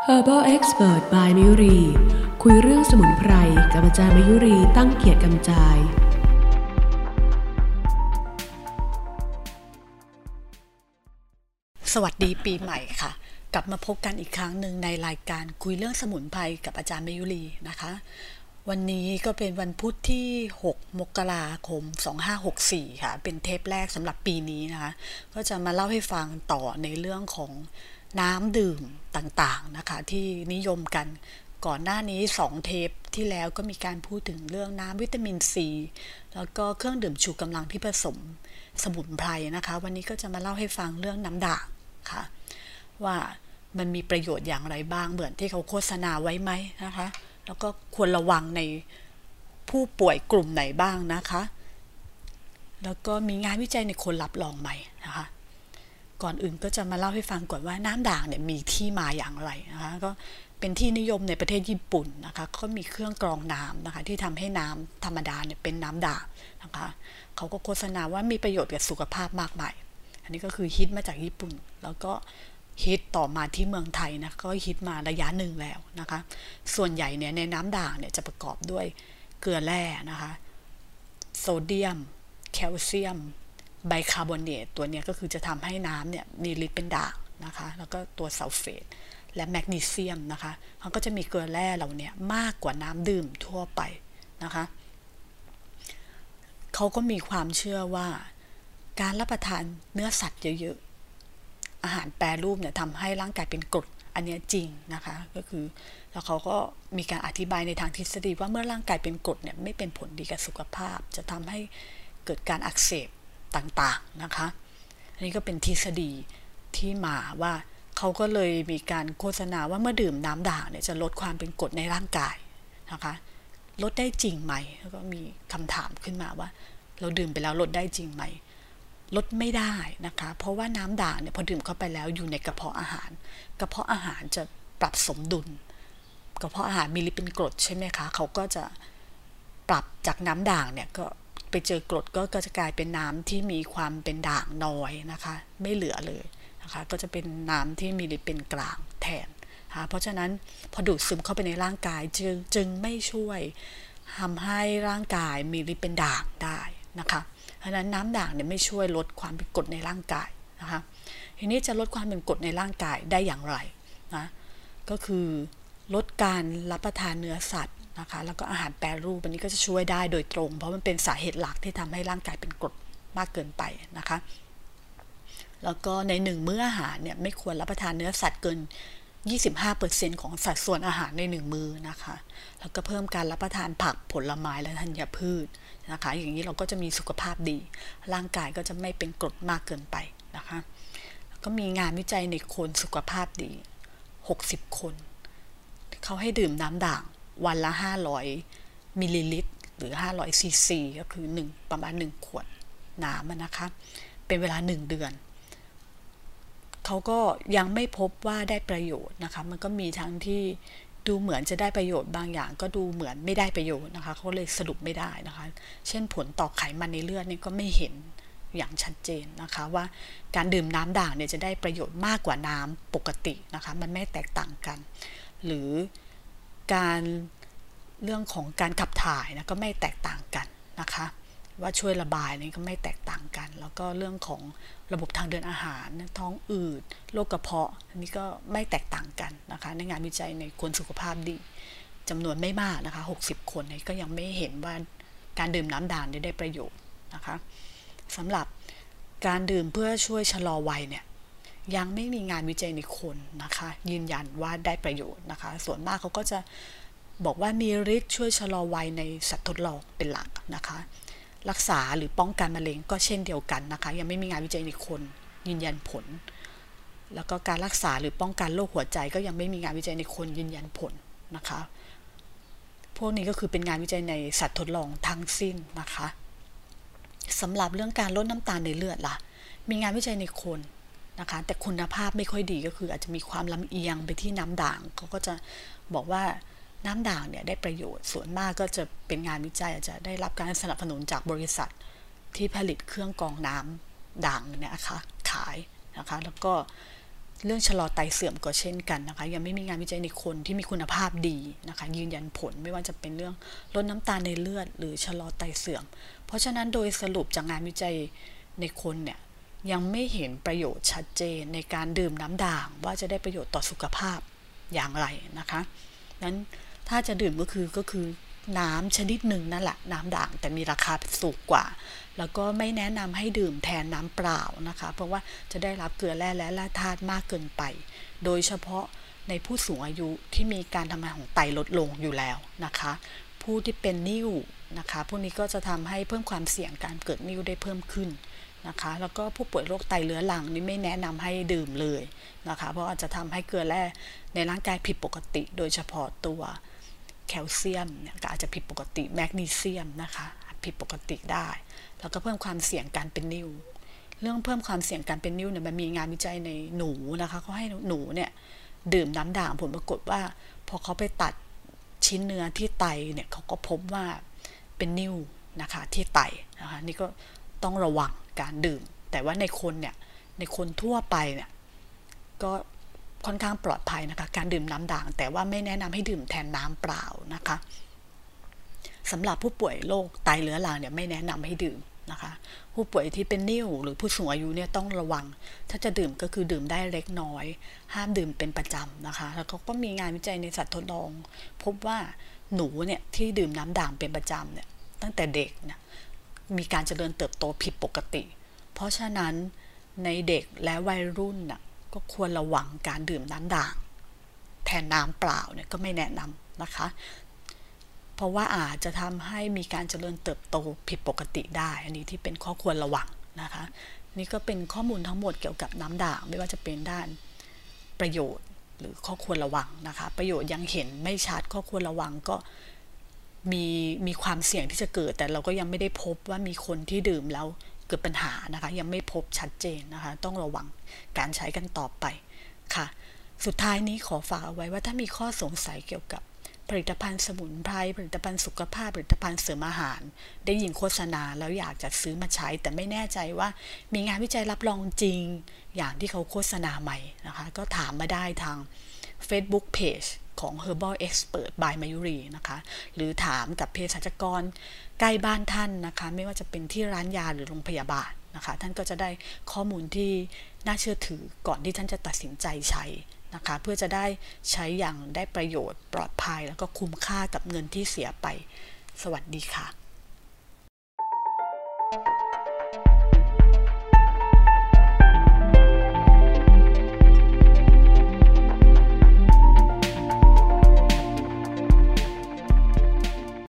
Herbal Expert by มยุรีคุยเรื่องสมุนไพรกับอาจารย์มยุรีตั้งเกียรติกำจายสวัสดีปีใหม่ค่ะกลับมาพบกันอีกครั้งหนึ่งในรายการคุยเรื่องสมุนไพรกับอาจารย์มยุรีนะคะวันนี้ก็เป็นวันพุธที่6 มกราคม 2564ค่ะเป็นเทปแรกสำหรับปีนี้นะคะก็จะมาเล่าให้ฟังต่อในเรื่องของน้ำดื่มต่างๆนะคะที่นิยมกันก่อนหน้านี้2เทปที่แล้วก็มีการพูดถึงเรื่องน้ำวิตามินซีแล้วก็เครื่องดื่มชูกำลังที่ผสมสมุนไพรนะคะวันนี้ก็จะมาเล่าให้ฟังเรื่องน้ำด่างค่ะว่ามันมีประโยชน์อย่างไรบ้างเหมือนที่เขาโฆษณาไว้ไหมนะคะแล้วก็ควรระวังในผู้ป่วยกลุ่มไหนบ้างนะคะแล้วก็มีงานวิจัยในคนรับรองไหมนะคะก่อนอื่นก็จะมาเล่าให้ฟังก่อนว่าน้ำด่างเนี่ยมีที่มาอย่างไรนะคะก็เป็นที่นิยมในประเทศญี่ปุ่นนะคะเขามีเครื่องกรองน้ำนะคะที่ทำให้น้ำธรรมดาเนี่ยเป็นน้ำด่างนะคะเขาก็โฆษณาว่ามีประโยชน์กับสุขภาพมากมายอันนี้ก็คือฮิตมาจากญี่ปุ่นแล้วก็ฮิตต่อมาที่เมืองไทยนะก็ฮิตมาระยะหนึ่งแล้วนะคะส่วนใหญ่เนี่ยในน้ำด่างเนี่ยจะประกอบด้วยเกลือแร่นะคะโซเดียมแคลเซียมไบคาร์บอเนตตัวนี้ก็คือจะทำให้น้ำเนี่ยมีฤทธิ์เป็นด่างนะคะแล้วก็ตัวซัลเฟตและแมกนีเซียมนะคะเขาก็จะมีเกลือแร่เหล่านี้มากกว่าน้ำดื่มทั่วไปนะคะเขาก็มีความเชื่อว่าการรับประทานเนื้อสัตว์เยอะๆอาหารแปรรูปเนี่ยทำให้ร่างกายเป็นกรดอันนี้จริงนะคะก็คือแล้วเขาก็มีการอธิบายในทางทฤษฎีว่าเมื่อร่างกายเป็นกรดเนี่ยไม่เป็นผลดีกับสุขภาพจะทำให้เกิดการอักเสบต่างๆนะคะอันนี้ก็เป็นทฤษฎีที่มาว่าเขาก็เลยมีการโฆษณาว่าเมื่อดื่มน้ำด่างเนี่ยจะลดความเป็นกรดในร่างกายนะคะลดได้จริงไหมแล้วก็มีคำถามขึ้นมาว่าเราดื่มไปแล้วลดได้จริงไหมลดไม่ได้นะคะเพราะว่าน้ำด่างเนี่ยพอดื่มเข้าไปแล้วอยู่ในกระเพาะอาหารกระเพาะอาหารจะปรับสมดุลกระเพาะอาหารมีฤทธิ์เป็นกรดใช่ไหมคะเขาก็จะปรับจากน้ำด่างเนี่ยก็ไปเจอกรดก็จะกลายเป็นน้ำที่มีความเป็นด่างน้อยนะคะไม่เหลือเลยนะคะก็จะเป็นน้ำที่มีฤทธิ์เป็นกลางแทนนะคะเพราะฉะนั้นพอดูดซึมเข้าไปในร่างกายจึงไม่ช่วยทำให้ร่างกายมีฤทธิ์เป็นด่างได้นะคะเพราะฉะนั้นน้ำด่างเนี่ยไม่ช่วยลดความเป็นกรดในร่างกายนะคะทีนี้จะลดความเป็นกรดในร่างกายได้อย่างไรนะก็คือลดการรับประทานเนื้อสัตว์นะคะแล้วก็อาหารแปรรูปอันนี้ก็จะช่วยได้โดยตรงเพราะมันเป็นสาเหตุหลักที่ทำให้ร่างกายเป็นกรดมากเกินไปนะคะแล้วก็ใน1มื้ออาหารเนี่ยไม่ควรรับประทานเนื้อสัตว์เกิน 25% ของสัดส่วนอาหารใน1มื้อนะคะแล้วก็เพิ่มการรับประทานผักผลไม้และธัญพืชนะคะอย่างนี้เราก็จะมีสุขภาพดีร่างกายก็จะไม่เป็นกรดมากเกินไปนะคะแล้วก็มีงานวิจัยในคนสุขภาพดี60คนเขาให้ดื่มน้ำด่างวันละ500มิลลิลิตรหรือ500ซีซีก็คือประมาณ1ขวดน้ำนะคะเป็นเวลา1เดือนเขาก็ยังไม่พบว่าได้ประโยชน์นะคะมันก็มีทั้งที่ดูเหมือนจะได้ประโยชน์บางอย่างก็ดูเหมือนไม่ได้ประโยชน์นะคะเขาเลยสรุปไม่ได้นะคะเช่นผลต่อไขมันในเลือดนี่ก็ไม่เห็นอย่างชัดเจนนะคะว่าการดื่มน้ำด่างเนี่ยจะได้ประโยชน์มากกว่าน้ำปกตินะคะมันไม่แตกต่างกันหรือการเรื่องของการขับถ่ายนะก็ไม่แตกต่างกันนะคะว่าช่วยระบายนี่ก็ไม่แตกต่างกันแล้วก็เรื่องของระบบทางเดินอาหารท้องอืดโรคกระเพาะอันนี้ก็ไม่แตกต่างกันนะคะในงานวิจัยในคนสุขภาพดีจำนวนไม่มากนะคะ60คนก็ยังไม่เห็นว่าการดื่มน้ำด่างได้ประโยชน์นะคะสำหรับการดื่มเพื่อช่วยชะลอวัยเนี่ยยังไม่มีงานวิจัยในคนนะคะยืนยันว่าได้ประโยชน์นะคะส่วนมากเขาก็จะบอกว่ามีฤทธิ์ช่วยชะลอวัยในสัตว์ทดลองเป็นหลักนะคะรักษาหรือป้องกันมะเร็งก็เช่นเดียวกันนะคะยังไม่มีงานวิจัยในคนยืนยันผลแล้วก็การรักษาหรือป้องกันโรคหัวใจก็ยังไม่มีงานวิจัยในคนยืนยันผลนะคะพวกนี้ก็คือเป็นงานวิจัยในสัตว์ทดลองทั้งสิ้นนะคะสำหรับเรื่องการลดน้ำตาลในเลือดล่ะมีงานวิจัยในคนนะคะแต่คุณภาพไม่ค่อยดีก็คืออาจจะมีความลำเอียงไปที่น้ำด่างเขาก็จะบอกว่าน้ำด่างเนี่ยได้ประโยชน์ส่วนมากก็จะเป็นงานวิจัยอาจจะได้รับการสนับสนุนจากบริษัทที่ผลิตเครื่องกรองน้ำด่างเนี่ยนะคะขายนะคะแล้วก็เรื่องชะลอไตเสื่อมก็เช่นกันนะคะยังไม่มีงานวิจัยในคนที่มีคุณภาพดีนะคะยืนยันผลไม่ว่าจะเป็นเรื่องลดน้ำตาลในเลือดหรือชะลอไตเสื่อมเพราะฉะนั้นโดยสรุปจากงานวิจัยในคนเนี่ยยังไม่เห็นประโยชน์ชัดเจนในการดื่มน้ำด่างว่าจะได้ประโยชน์ต่อสุขภาพอย่างไรนะคะนั้นถ้าจะดื่มก็คือน้ำชนิดหนึ่งนั่นแหละน้ำด่างแต่มีราคาสูงกว่าแล้วก็ไม่แนะนำให้ดื่มแทนน้ำเปล่านะคะเพราะว่าจะได้รับเกลือแร่และแร่ธาตุมากเกินไปโดยเฉพาะในผู้สูงอายุที่มีการทำงานของไตลดลงอยู่แล้วนะคะผู้ที่เป็นนิ่วนะคะพวกนี้ก็จะทำให้เพิ่มความเสี่ยงการเกิดนิ่วได้เพิ่มขึ้นนะคะแล้วก็ผู้ป่วยโรคไตเรื้อรังนี่ไม่แนะนำให้ดื่มเลยนะคะเพราะอาจจะทำให้เกลือแร่ในร่างกายผิดปกติโดยเฉพาะตัวแคลเซียมเนี่ยก็อาจจะผิดปกติแมกนีเซียมนะคะผิดปกติได้แล้วก็เพิ่มความเสี่ยงการเป็นนิ่วเรื่องเพิ่มความเสี่ยงการเป็นนิ่วเนี่ยมันมีงานวิจัยในหนูนะคะเขาให้หนูเนี่ยดื่มน้ำด่างผลปรากฏว่าพอเขาไปตัดชิ้นเนื้อที่ไตเนี่ยเขาก็พบว่าเป็นนิ่วนะคะที่ไตนะคะนี่ก็ต้องระวังการดื่มแต่ว่าในคนทั่วไปเนี่ยก็ค่อนข้างปลอดภัยนะคะการดื่มน้ำด่างแต่ว่าไม่แนะนำให้ดื่มแทนน้ำเปล่านะคะสำหรับผู้ป่วยโรคไตเรื้อรังเนี่ยไม่แนะนำให้ดื่มนะคะผู้ป่วยที่เป็นนิ่วหรือผู้สูงอายุเนี่ยต้องระวังถ้าจะดื่มก็คือดื่มได้เล็กน้อยห้ามดื่มเป็นประจำนะคะแล้วก็มีงานวิจัยในสัตว์ทดลองพบว่าหนูเนี่ยที่ดื่มน้ำด่างเป็นประจำเนี่ยตั้งแต่เด็กเนี่ยมีการเจริญเติบโตผิดปกติเพราะฉะนั้นในเด็กและวัยรุ่นน่ะก็ควรระวังการดื่มน้ำด่างแทนน้ำเปล่าเนี่ยก็ไม่แนะนำนะคะเพราะว่าอาจจะทำให้มีการเจริญเติบโตผิดปกติได้อันนี้ที่เป็นข้อควรระวังนะคะนี่ก็เป็นข้อมูลทั้งหมดเกี่ยวกับน้ำด่างไม่ว่าจะเป็นด้านประโยชน์หรือข้อควรระวังนะคะประโยชน์ยังเห็นไม่ชัดข้อควรระวังก็มีความเสี่ยงที่จะเกิดแต่เราก็ยังไม่ได้พบว่ามีคนที่ดื่มแล้วเกิดปัญหานะคะยังไม่พบชัดเจนนะคะต้องระวังการใช้กันต่อไปค่ะสุดท้ายนี้ขอฝากเอาไว้ว่าถ้ามีข้อสงสัยเกี่ยวกับผลิตภัณฑ์สมุนไพรผลิตภัณฑ์สุขภาพผลิตภัณฑ์เสริมอาหารได้ยินโฆษณาแล้วอยากจะซื้อมาใช้แต่ไม่แน่ใจว่ามีงานวิจัยรับรองจริงอย่างที่เขาโฆษณาไหมนะคะก็ถามมาได้ทาง Facebook Page ของ Herbal Expert by Mayuri นะคะหรือถามกับเภสัชกรใกล้บ้านท่านนะคะไม่ว่าจะเป็นที่ร้านยาหรือโรงพยาบาลนะคะท่านก็จะได้ข้อมูลที่น่าเชื่อถือก่อนที่ท่านจะตัดสินใจใช้นะคะเพื่อจะได้ใช้อย่างได้ประโยชน์ปลอดภัยแล้วก็คุ้มค่ากับเงินที่เสียไปสวัสดีค่ะ